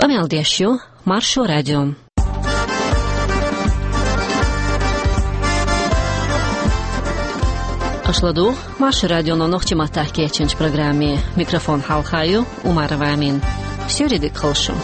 Amel-Diešju, Maršo Radio. Ашладу, Маршо радионо ногчи матахки ечинч программе. Микрофон халхаю, Умарова Амин. Все редик халшу.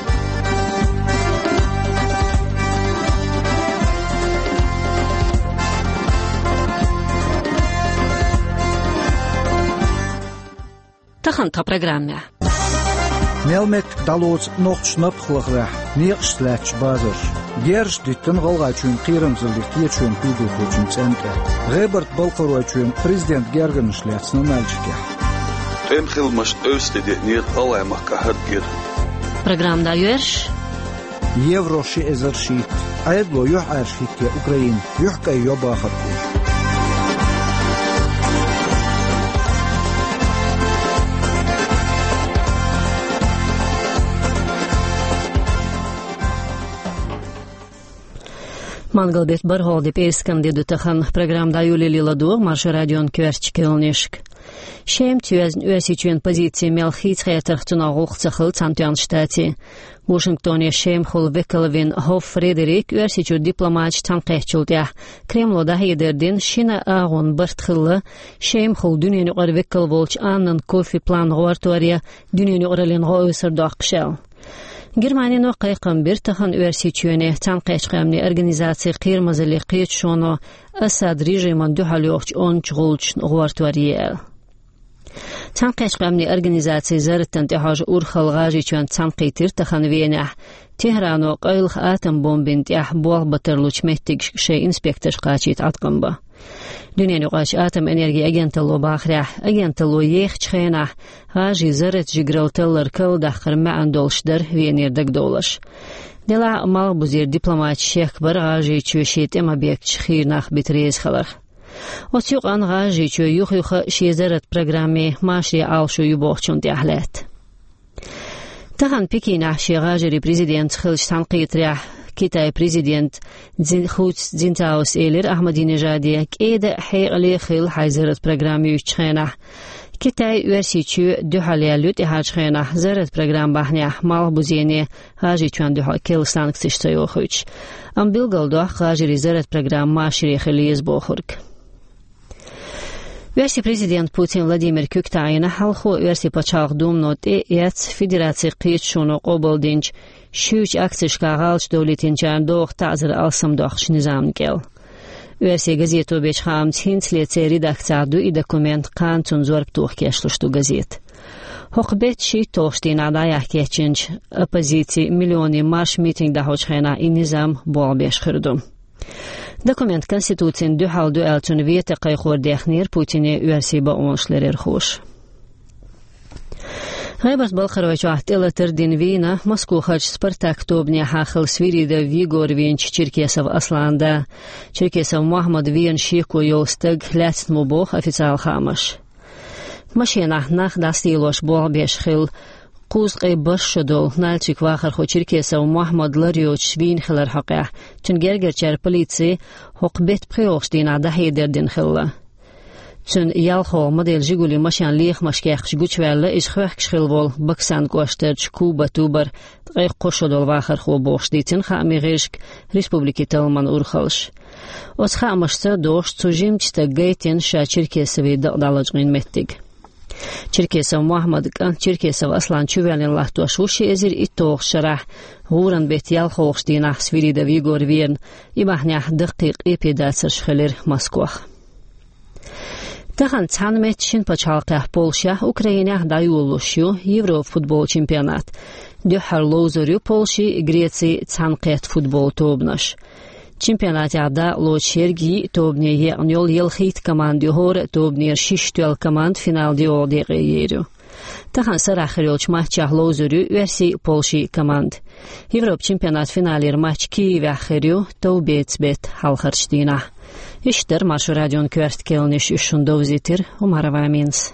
Тахан та программе. Мелмет далоц ногчнап хлахра. Ниршлач базар. Герш диттен голгачун кыйрымсыздыкты чөн туду көчүн центр. Реберт Балкарочун президент Герген шлятсны мальчики. Темхилмаш östedi нет алаймакка хадгир. Программда юерш. Евроши эзершит. Айдло юх аршитке Украин. Юхка ёбахатку. Мангалбет бархолди пейскан деду тахан программда юлили ладу Маршо радион кверчкелнишк. Шем тюзн уэсичуен позиции мелхит хэтэртуна гухцахыл цантуан штати. Вашингтоне шем хол векалвин Хоф Фредерик уэсичу дипломатч танкэчулдя. Кремлода хейдердин шина агон бартхылы шем хол дүниени гар векал волч аннын кофе план гвартуария дүниени оралин гоөсөрдөкшел. Германия қайқам бір тахан уэрсичуэне танкэчкамни организации қирмазали қиетшоно Асад режиман духалёвч ончгулч гвартуария. Танкэчкамни организации зарыттан тихаж урхалгажи чуан танкэйтир тахан венях Техрано қайлх атом бомбин тях буал батырлуч меттиг ше инспектор қачит атқамба. Дүниени қач атом энергия агенталу бахрях, агенталу ех чхенах, гажи зарыт жигралталлар кылдах қырмаан долшдар венердік долаш. Дела мал бузер дипломат шех бар гажи чуешет эм объект чхирнах битрез халах. Отюк ан гажи чу юх-юха шезарат программе машри алшу юбохчун тяхлет. Тахан Пекинах шегажери президент хилч танқитрях Китай президент Хуц Цзиньтаос элер Ахмадинежади кеде хейгли хил хайзарат программе учхенах. Китай уэрсичу духалиалют ихачхенах зарат программ бахнях мал бузене гажи чуан духа кел санкциштайохуч. Амбилгалдуах гажери зарат программ машри хилиез бохург. Верси президент Путин Владимир Кюктайна халху верси пачақ думнот эц федерации қиетшуну қобылдинч шүч акцишка ғалч дөлетін жандоқ тазыр алсымдоқш низамгел. Верси газету бечхам цхинцлеце редакцияду и документ қантун зорптух кешлушту газет. Хоқбет ши тоштин адаях кечинч оппозиции миллиони марш митинг дахочхена и низам болбеш хырдум. Документ Конституциян духалду элчун вете қайхор дехнир Путине уэрсиба оншлерер хуш. Реберт Балкарович ахтелатыр дин вина Москву хач Спартак тобне хахыл свирида Вигор Винч Черкесов Асланда. Черкесов Мухаммад Вин шику йостыг ляцтму бог официал хамаш. Машинах нах дастилош бол бешхил قوزقي برشدول نالچيك واخر خو چركيسا ومحمد لريوچ شوين خلر حقيا چون گرگر چر پليتسي حق بيت بخيوش دينا دهي دردين خلا چون يالخو مدل جيگولي مشان ليخ مشكيخش گوچ ولا اش خوخش خلول بكسان گوشترچ كوبا توبر تغيق قشدول واخر خو بوش ديتن خامي غيشك ريسبوبليكي تلمان اورخلش اوز خامشتا دوش چوجيم چتا گيتين شا چركيسوي دالجغين متگ Черкесов Мухаммад Черкесов Аслан Чувялин лахтуашуши эзир иттоох шарах гуран бет ялхоохштинах свирида Вигор Вирн и махнях дықиқ эпидасыр шхелер Москвах. Тахан цанметшин пачалқах Полша Украинах даюллушу Евро футбол чемпионат. Дюхар лоузорю Полши Греции цанқет футбол тобнаш. Чемпионатяда лочерги тобне еғнёл елхит команды хор тобнер шиштуэл команд финал диодеғи ерю. Тахан сарахирёлч матчах лозурю верси Полши команд. Европ чемпионат финалер матч Киевяхирю тобецбет халхарчдина. Иштер Маршо радион кверткелниш ушундовзитир Умарова Аминс.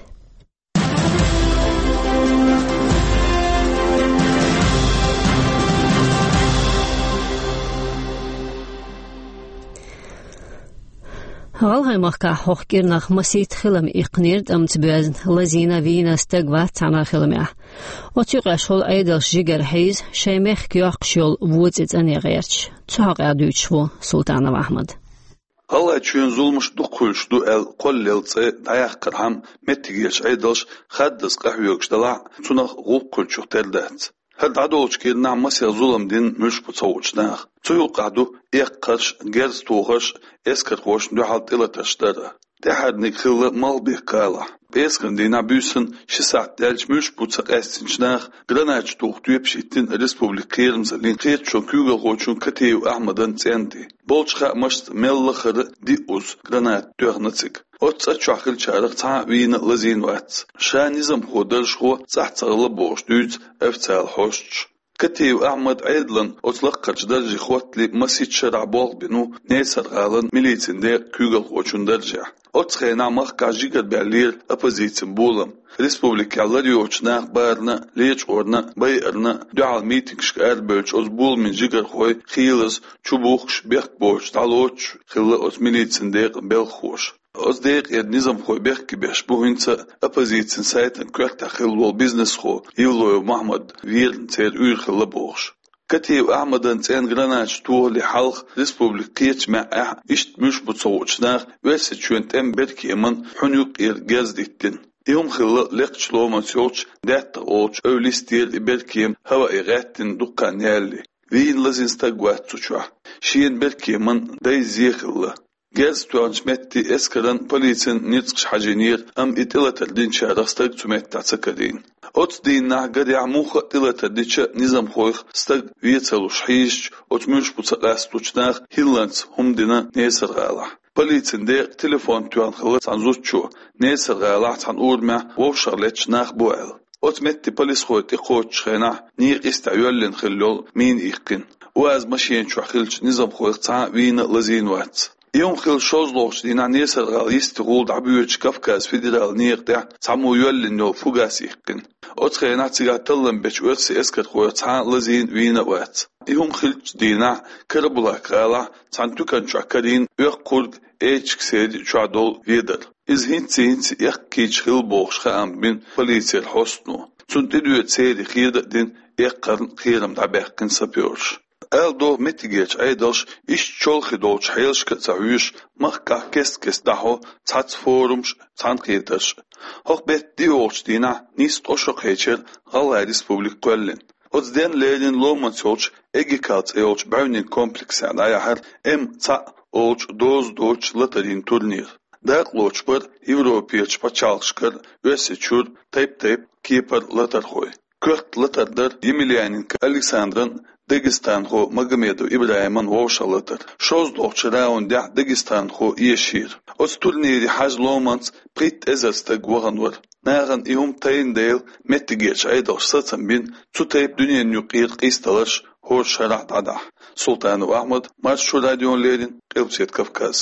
غالغيمخكا حوخكيرناخ مسيت خلم إقنيرد أمتبازن لزينا فينا استقوات تانا خلميا وتيقاشول أيدلش جيجر حيز شيميخ كيوخشول ووزيت أني غيرش تحق أدويتشو سلطان محمد Allah için zulmuş dukulşdu el kollelce dayak kırham mettigeç aydalş xaddas qahviyokşdala tunaq gulkulçuk terdat. Had adolç ki namasya zulm din müş bu çavuçnaq. Tuyul qadu eqqaş gerz toğaş eskar hoş duhalt ilataşlar. Tehadnik xilla mal bihkala. Eskın dina büsün şisat delçmüş bu çaqastinçnaq granaç toğduyup şittin respublikayırımıza linkiyet çönküge hoçun kateyu Ahmadan tsendi. Bolçqa maşt mellixarı di uz granat döğnıtsik. Otsa çakıl çarıq ta vini lazin vat. Şanizm xodarş xo çahtağılı boş düz eftal hoşç. Kateyu Ahmad Aydlan otlaq qaçdar jixotli masit şarabol binu neysar qalan militsinde kügel hoçundarca. Otxayna maq qajigat berlir opozitsin bolam. Respublikalar yoçnaq barna leç orna bayarna dual meeting şqar bölç oz bol min jigar xoy xilas çubuqş beq boş taloç xilla os militsinde bel xoş. Oz deyq nizam xoy beq ki beş bu hinsa opozitsin saytın qaqta xilwol biznes xo yevloy Mahmud virin ter ür xilla boş. Kateyu Ahmadan tsen granach tuğli halk respublikiyet ma'a iştmüş bu çoğuçnaq ve seçüntem belki eman hunyuk gezdittin. Yom xilla leqçloma çoğuç datta oç övlistir belki hava iğattin dukkan yerli. Viyin lazinsta guatsuça. Şiyen belki eman dayziyekilla. Gez tuançmetti eskaran polisin nitsk hajenir am itilaterdin çarastag tümetta tsakadin. Ot dinna gadi amuha itilaterdinçe nizam xoyx stag vietsaluş hiç otmuş bu tsalastuçnaq hillans humdina nesargala. Polisinde telefon tuan xilla sanzutçu nesargala tan urma vovşarleçnaq buel. Otmetti polis xoyti qoçxena ni istayollen xillol min iqin. Oaz maşin çuxilç nizam xoyx ta vina lazin wat. يوم خل شوزلوش دينا نيسر غاليست غولد عبيوش كافكاز فيدرال نيقدع تعمو يولنو فوقاسيقن أتخينا تيغاتلن بيش واتسي اسكت خويا تعان لزين وينا وات يوم خلج دينا كربولا قالا تعان توكان شعكرين ويقود ايشك سيدي شعدول فيدر إز هنتي يقكيش خل بوغش خام بين بليتي الحسنو تنتدويت سيدي خير دين يقرن خيرم دعباقن سابيورش Eldo metigeç aydalş iş çolxi dolç hayalşka tsahüş mahka kes daho tsats forumş tsanqirtaş. Hoqbet diolç dina nist oşok heçer Gala Respublik Quellen. Odzden lerin lomansolç egikalt eolç baunin kompleksa dayahar tsa olç doz latarin turnir. Daqloç bir Evropiyaç paçalşkar öseçur tayp kipar latarxoy. Kört latardar Yemilyanin Aleksandrın Dagestan xo Magomedu İbrahim'in voşalatır. Şoz doçraun da Dagestan xo yeşir. Os turniri haj lomans prit ezasta guğanvar. Nağan ihum tayin değil mettigeç aydaş satsan bin tutayıp dünyanın yuqir qistalaş hoş şarat ada. Sultanov Ahmad Marşu Radyonlerin Qevset Kafkaz.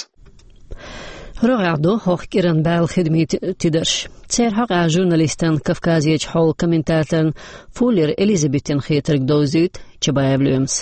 رغعدو هوخ كيران بال خدمة تدرش تسير حق جورناليستان كافكازيج حول كومنتاتن فولر إليزابيثين خيترك دوزيت تشبايب لومس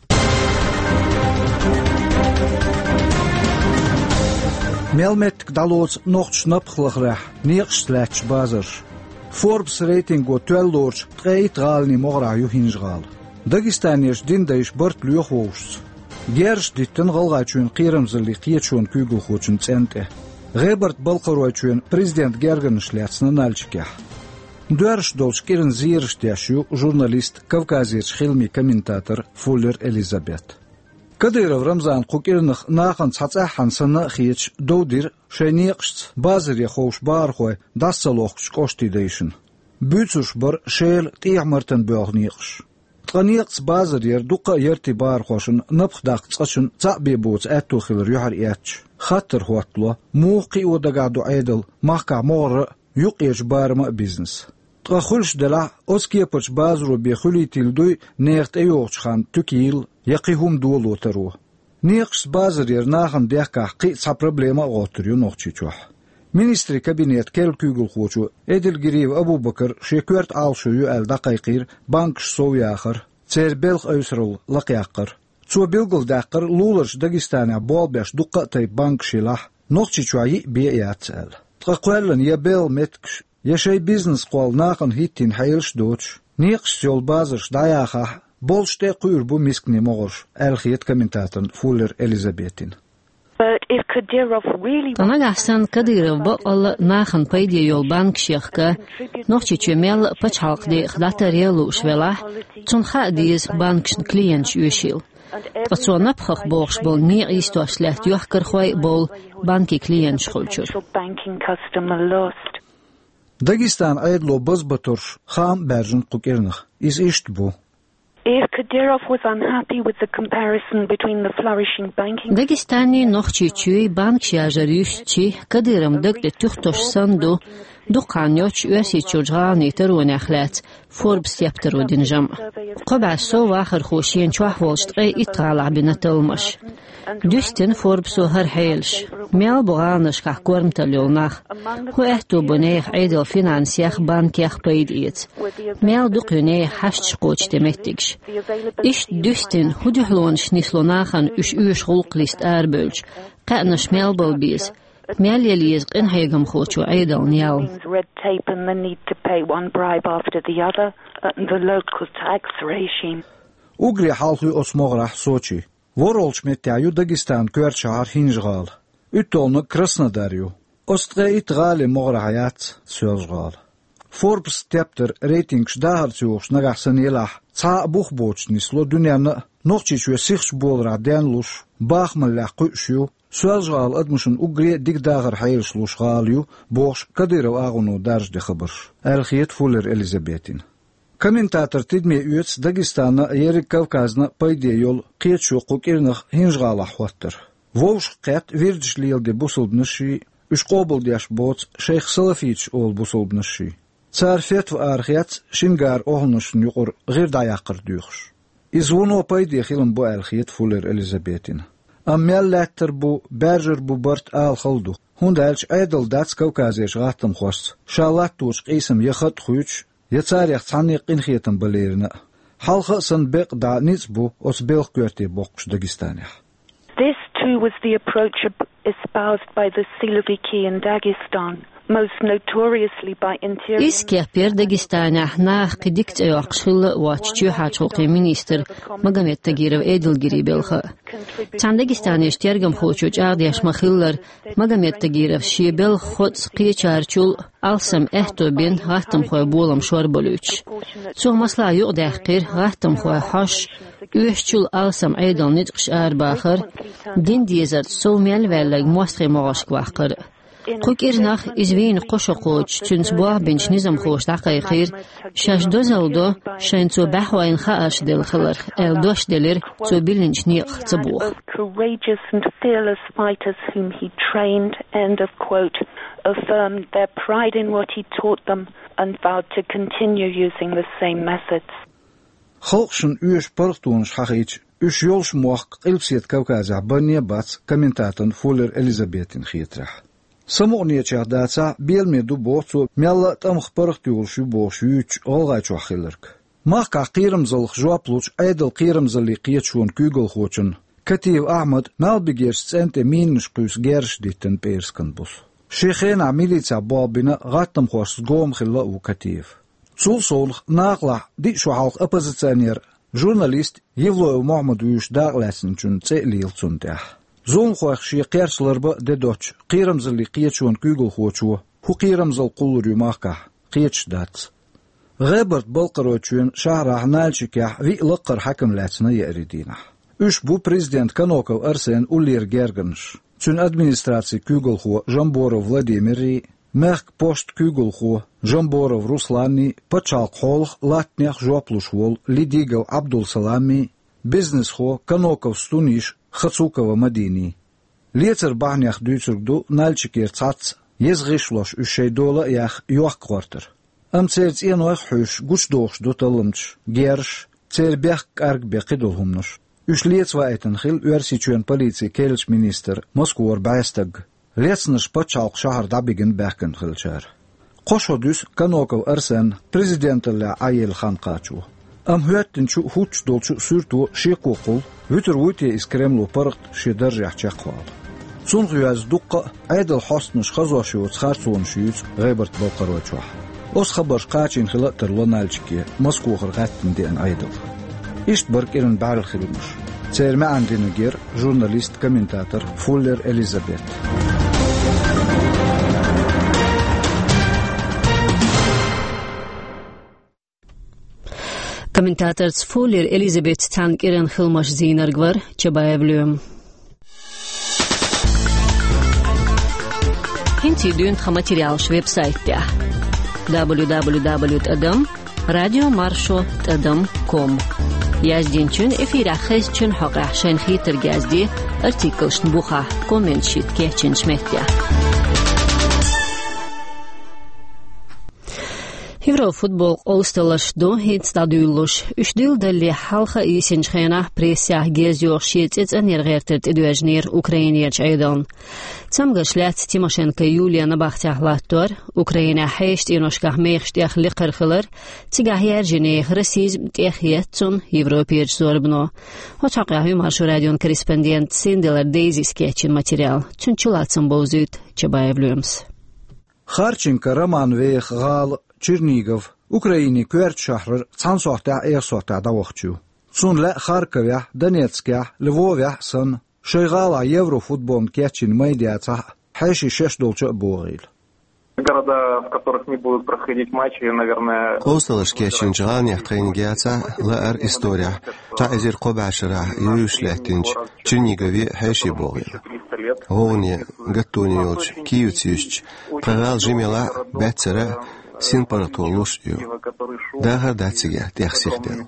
Melmet dalots nochtschnap glach neerslach bazar. Forbes rating go 12 lorch 3 tralni mogra yuhinjgal. Dagestanish dindaish bart luochwos. Gersh ditten galgachun qiramzli qiyachun kuygu xochun tsente. Rebert Balqarwachun prezident Gergen shляцна nalchka. Dörsh dolch kirin zirsh dashu jurnalist Kavkaziyach xilmi kommentator Fuller Elizabeth. Kadyrov Ramzan Qukirnix naqan tsatsahan sana khich dowdir shayniqst bazir yaxosh barxoy dassaloqch qoshtidayshin. Bütsush bar shel tiyamartan boğniqsh. Tqaniqs bazir yer duqa yerti barxoshin napxdaq tsachun tsabibuts atukhil yuhar yach. Khatir huatlo muqi odagadu aidal mahka mor yuqish barma business. Tqakhulsh dala oskiyapach bazru bi khulitilduy neert ayoqchan tukil يقيهم دولو ترو نيقش بازر يرناخن ديكا قيصا بروبليما غوتريو نوخچيچوح Ministri kabinet kelkügül xoçu Edil Giriv Abu Bakr şekört alşuyu el daqayqir bank sovyaqır Cerbelq öysrul laqyaqır Ço bilgil daqır lulurş Dagestana bolbeş duqa tay bank şilah نقطة شوي بيئات ال تقولن يبل متكش يشي بيزنس قول ناقن هيتين حيلش دوتش نيقش يول بازرش داياخا بولش تقير بو مسكني مغرش الخيط كمنتاتن فولر إليزابيتين Tanaga Ahsan Kadyrov baqal naxan paydiya yol bank şexka noqçi çömel paçhalqdi xdata realu şvela çunxa diz bankşn klient üyşil. Qatsona pxaq boğş bol mi istoşlat yoxkar xoy bol banki klient şxulçur. Dagestan aydlo bazbatur xam berjin qukernix is işt bu. Kadyrov was unhappy with the comparison between the flourishing banking. Dagestani noqçi çüy bank şajarüşçi Kadyrım daqde tuxtoş sandu duqanyoç üyesi çurğani terun axlat Forbes yaptırı dinjam. Qaba so axir xoşin çuahvolştqi itqala binatılmış. Düstin Forbes har haylş. Mel boğanış qaqorm talyonax. Xu ehtu bunay aydıl finansiyax bankiyax paydiyet. Mel duqyne haşç qoç demektikş. İş düstin huduhlon şnislonaxan üş xulq list erbölç. Qanış mel bolbiz. Mel yeliz qin haygam xoçu aydıl niyal. Red tape and the need to pay one bribe after the other and the local tax regime. Ugri halqı osmoğrah Soçi. Vorolç metyayu Dagestan körçahar hinjgal. Ütolnu Krasnodaryu. Ostge itgali moğrahayat sözgal. Forbes tepter rating şdaharçuğş nagahsan ilah. Ça buxboç nislo dünyanı noqçiçu sixş bolra denluş. Baxmallah qüşü. Sözgal admışın ugri digdağır hayırşluşgalyu. Boğş Kadyrov ağunu darjde xabar. Elxiyet Fuller Elizabetin. Комментатор тидме üyets Dagestana Yerik Kavkazna paydiya yol qiyetşu qukirnix hinjgala xwattır. Vovş qat virjliyelde busulbnışı, üç qobul diyaş bots Şeyh Salafiç ol busulbnışı. Tsarfet ve arxiyat şingar oğlnışın yuqur girdayaqır duyuqş. İzvuno paydiya xilim bu elxiyet Fuller Elizabetin. Ammellatır bu, berjer bu bart al xıldu. Hundalç aydıl dats Kavkaziyeş gahtam xwast. Şalat tuş qism yaxat xuyuç, يتاريخ تصنيق إنخيتن بليرنا حلقة سنبق دا نيزبو أسبيل كورتي بوقش داغستانيا. This too was the approach espoused by the Siloviki in Dagestan, most notoriously by interior. İskiyah bir Dagestana nağ qidikt ayaqşıl vaççu haçoqi minister Magomed Tagirov Edilgiri belxa. Çan Dagestani iştergam xoçuç ağdiyaş maxillar Magomed Tagirov şibel xots qiçarçul alsam ehtobin gahtam xoy bolam şorboluç. Soğmasla yoq daqir gahtam xoy haş üyşçul alsam aydal nitqş arbaxır din diyezart soğmel velag mostri moğaşq vaqır. Qukirnax izvin qoşoqoç çüns buaq benç nizam xoş daqayxir şaş dozaldo şaynço bahwayn xaaş del xılır el doş delir ço bilinç ni xçbuq. Courageous and fearless fighters whom he trained, end of quote, affirmed their pride in what he taught them and vowed to continue using the same methods. Xalqşın üyeş parqtuğunş haqiç, üç yolş muaq qilpsiyet Kavkazya baniya bats komentatın Fuller Elizabetin xiyetrah. Samoğniye çağdatsa belmedu boğçu mella tamıq parqtuğulşu boğşu üç olğayçu axilırk. Mahqa qiyrımzılıq jwapluç aydıl qiyrımzılı qiyetşuun kügül xoçun. Kativ Ahmed malbigerş tsente minniş qüs gerş dittin perskin bus. Şeyxena milica babina gattam xoş zgom xilla u Kativ. Sul solıq naqla di şu halq opozisyoner jurnalist Yevloyev Muhammad Uyuş dağlasın çün tselil çuntah. Zon xoş şiqerslarba dedoç qiyrımzılı qiyetşuun kügül xoçu hu qiyrımzıl quluryu mahqa qiyetşdat. Robert Balqaroçun şahrah nalçikah vi laqar hakimlatsına yeridina. Üç bu prezident Kanokov Arsen Ulir Gergenş. Çün administrasiya kügülxu Jamborov Vladimiri, Merk post kügülxu Jamborov Ruslani, Paçalq xolx Latnex Joplushvol Lidigov Abdulsalami, biznesxu Kanokov Stunish Khatsukova Madini. Lieter bahnex düçürgdu nalçikir tsats yezgishlosh üşeydola yax yoq quarter. Amtsels enox huş guçdox dotalımç gerş tserbek arg beqidolhumnush. Üç vaeten xil üversiçuen politsiya kelç minister Moskvor Baystag. Letsnish Paçalq şahar dabigin beqin xilçar. Qoşodüs Kanokov Arsen prezidentilla Ayel Xanqaçu. Am hüyettinçu huç dolçu sürtu şiqoqul vütür vütiye is Kremlu parqt şedarjah çaqval. صنغياز دقة عيدل حسنش خزوشيوت خارصون شيوت غيبرت بالقروتشوح أس خبرش قاچين خلقتر لنالجكي مسكوخر غاتن دي أن عيدل إشت برك إرن بعر الخدمش تير ما عندنا غير جورناليست كومنتاتور فولر إليزابيث كومنتاتور فولر إليزابيث تانك إرن خلمش زينر غور چبايبلوم هنتي دون خماتيريالش ويب سايت تاع www.radiomarsho.com Яздинчун эфира хэсчун хогах шэнхи тергазди артиклшн буха коммент шит кечин шмеття Еврофутбол осталаш до хит стадиулуш үшдил дали халха исинчхена прессия гезёр шитец энергертет эдуажнир Украиниyaч айдан Цамгашлят Тимошенко Юлия набахтяхлаттор Украина хэшт иношках мехштях ликырхылар тигахяр жене расизм техьетцун Европеч зорбно Очакахи Маршо радион корреспондент Синделер Дейзи скетчин материал Чунчулатсан бозут Чабаевлюмс Харченко Роман Вех Гал Чернигов, Украине кверт шахр, цансохта эсохта давахчу. Сун ла Харкове, Донецке, Львове сан, шейгала Еврофутбол кетчин медиаца, хэши шештолча борил. Города, в которых не будут проходить матчи, наверное... Осталось кетчин желаниях тренингиаца, лаар история. Таизир Кобашера, Юшлятинч, Чернигове, хэши борил. Ровне, Гатуниоч, Киевцич, Прорал Жемела, Бецера, Син паратолуш ю. Дага датсига техсихтен.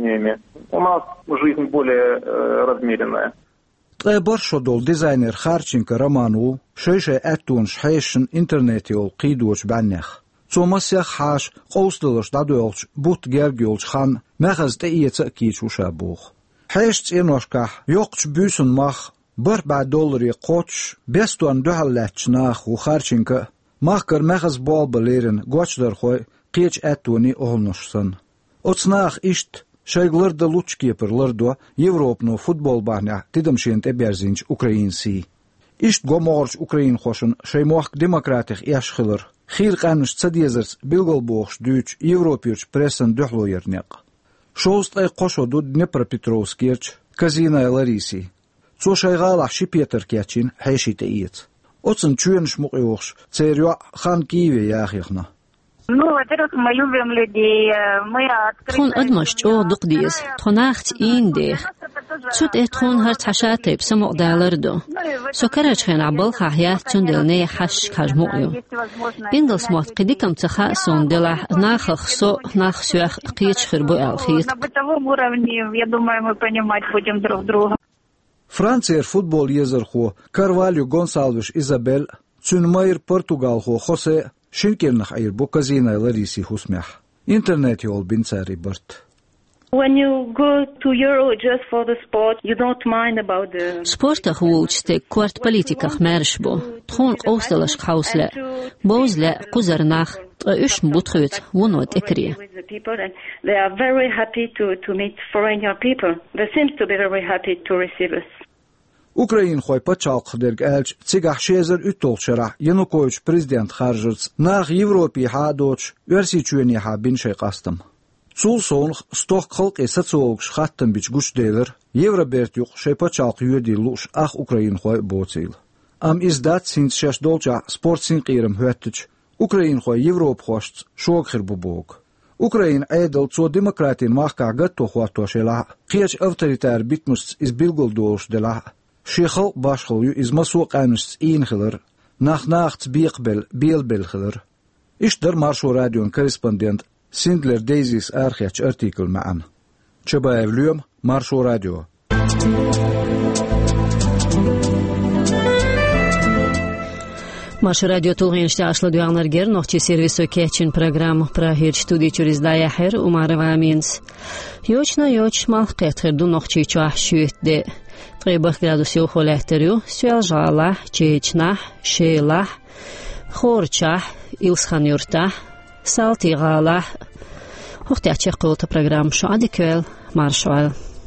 У нас жизнь более размеренная. Требор шодол дизайнер Харченко Роману шейше аттун шхейшн интернетиол қидуоч баннех. Цомасях хаш қоустылыш дадуолч бут гергиолч хан мехазте иеца кичуша бух. Хейшц иношках йоқч бюсун мах $4 қоч бестуан духаллачнах у Харченко Махкар мехас бол балерин гочдар хой қеч аттуни олнушсан. Оцнах ишт шайгларда лучкеперлардо Европну футбол бахня тидамшент эберзинч Украинси. Ишт гоморч Украин хошын шаймох демократих яшхылыр. Хир қаныш цадезерс билголбоғш дүйч Европирч прессан дөхлойернеқ. Шоуст ай қошоду Днепропетровскерч Казина Лариси. Цо шайгалах Шипетер кетчин хайшите иец. Оцен чуенш муqiox церё хан Киеве яхихна. Ну, во-первых, мы любим людей, мы открыты. Тхон адмаш чо дقديس тхонахт индех. Цут этхон хар ташатеп самоqdalардо. Сокарach хэн абал хахя чундэлне хаш кажмуqio. Бингас мот qidikam цаха сондела наххсо нахсюах qiychхир бу алхит. На бытовом уровне, я думаю, мы понимать будем друг друга. Франция футбол езерхо Карвалью Гонсалвиш Изабель Цунмайр Португал хо Хосе Шинкернах айр Казина Лариси хусмях. Интернет йол бинцари барт. When you go to Euro just for the sport, you don't mind about the... Спортах вучте кварт политиках мершбо. Тхон осталаш хаусля. Бозля кузарнах үш мбутхвит вунот экри. They are very happy to meet foreigner people. They seem to be very happy to receive us. Украин хой пачалq дерг элч цигах шезер үттолчара Янукович президент харжырц нах Европи хадоч версичуени ха биншей қастым. Цул сонх стох қылқ есацоогш хаттым бич гуш делер Евроберт юқ шей пачалq юеди луш ах Украин хой боцил. Am издат синц шеш долча спорт син қирым хөттіч Украин хой Европ хошц шоғхир бубог. Украин айдал цо демократин махка гатто хуатошела қияч авторитар битмус из билголдош дела Шихал башхал ю из масуq анус инхилер нахнахт биqbel bielbelхилер Ишдер Маршо радион корреспондент Синдлер Дейзис архиач артикл маан Чабаевлюм Маршо радио Маршо радио тулгинште ашлы дуянаргер нохчи сервису кетчин программ прахир студий чуриз даяхер умарова аминс Йочна йоч малхетхер ду нохчи чуах шуетде 3 градусів холехтерю, сюалжала, чечна, шейла, хорча, илсханюрта, салтигала. Хохтяче қылты программ шо адиквел, маршуал.